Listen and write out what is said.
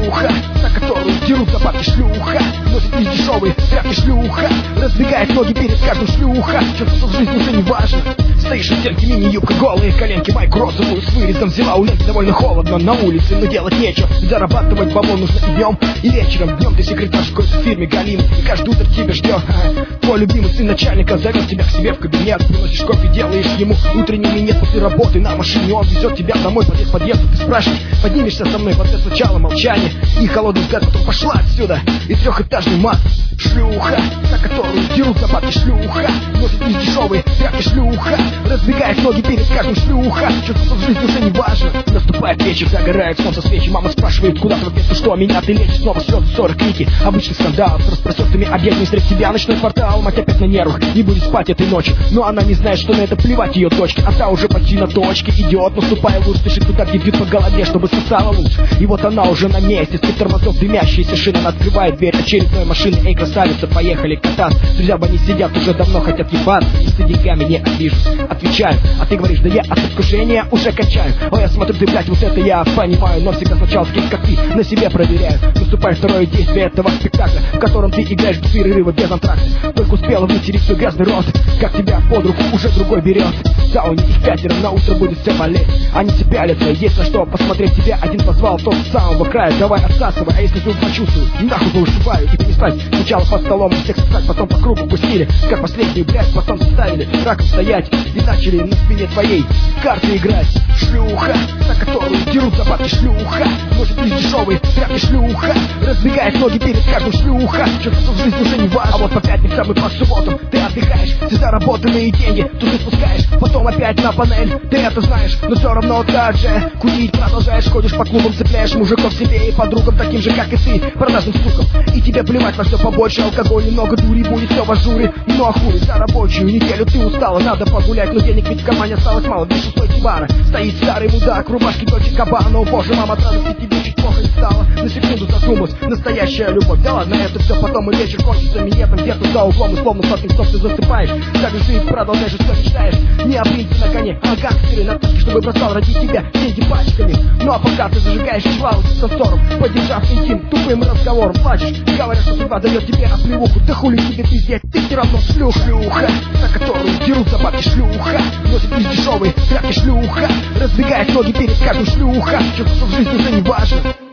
шлюха, за которую дерут за бабки шлюха, носит из дешевые тряпки шлюха, раздвигает ноги перед каждым шлюха. Что в жизни уже не важно. Стоишь в стенке, мини-юбка, голые коленки, майку розовую с вырезом взяла у ленты. Довольно холодно на улице, но делать нечего. Зарабатывать бабло нужно и днем, и вечером. Днем ты секретарь какой-то в фирме галим, и каждый утро тебя ждет. Твой любимый сын начальника зовет тебя к себе в кабинет. Приносишь кофе, делаешь ему утренний минет. После работы на машине он везет тебя домой, подъезд к подъезду. Ты спрашиваешь, поднимешься со мной? В ответ сначала молчание и холодный взгляд, потом пошла отсюда. И трехэтажный мат. Шлюха, за которую дерут за бабки шлюха, носит из дешевые тряпки шлюха, раздвигает ноги перед каждым шлюха. Что в жизни уже не важно. Наступает вечер, загорает солнце свечи. Мама спрашивает, куда ты в ответ, что меня ты лечишь. Снова слезы, ссоры, крики, обычный скандал с распростертыми объектами. Среди тебя ночной квартал, мать опять на нервах, не будет спать этой ночью. Но она не знает, что на это плевать ее дочке. А та уже почти на точке идет, наступая в луж, спешит туда, где бьют по голове, чтобы сосала лучше. И вот она уже на месте, спит тормозов, дымящиеся шины. Она открывает дверь очередной машины. Эй, красавица, поехали кататься. Друзья бы они сидят, уже давно хотят ебаться. И с деньгами не обижу. Отвечаю, а ты говоришь, да я от искушения уже качаю. О, я смотрю, ты, блядь, вот это я понимаю. Но всегда сначала скид, как ты, на себе проверяю. Наступает второе действие этого спектакля, в котором ты играешь в перерывы без антракта. Только успела вытереть свой грязный рот, как тебя под руку уже другой берет. В сауне их пятеро, на утро будет все болеть. Они тебя пялятся, есть на что посмотреть. Тебя один позвал, тот с самого края. Давай отсасывай, а если вдруг почувствую, нахуй вышибаю и понеслась. Сначала под столом всех сосать, потом по кругу пустили, как последнюю, блядь, потом заставили раком стоять и начали на спине твоей карты играть. Шлюха, за которую дерут за бабки шлюха, носит из дешевые тряпки шлюха, раздвигает ноги перед каждым шлюха. Что в жизни уже не важно. А вот по пятницам и по субботам ты отдыхаешь, все заработанные деньги тут ты спускаешь, потом опять на панель. Ты это знаешь, но все равно так же курить продолжаешь, ходишь по клубам, цепляешь мужиков себе и подругам таким же, как и ты, продажным сукам. И тебе плевать на все побольше, алкоголь, немного дури, будет все в ажуре. Ну а хули, за рабочую неделю ты устала, надо погулять, но денег ведь в кармане осталось мало. Видишь, у стойки бара стоит старый мудак, рубашки дочек кабана. О боже, мама, от радости тебе чуть плохо не стало. На секунду задумалась, настоящая любовь. Да ладно, это все потом, и вечер кончится минетом где-то за углом, и словно сладким стоп ты засыпаешь. Ставишь ты продолжаешь, что мечтаешь. Не о принце на коне, а гангстере на тачке, чтобы бросал ради тебя деньги пачками. Ну а пока ты зажигаешь чвалу с танцором, поддержав интим тупым разговором, плачешь, говорят, что судьба дает тебе оплеуху. Да хули тебе ты здесь, ты все равно шлюха. Шлюха, за которую дерут за бабки шлюха, носит из дешевые тряпки шлюха, раздвигает ноги перед каждым шлюха. Что в жизни уже не важно.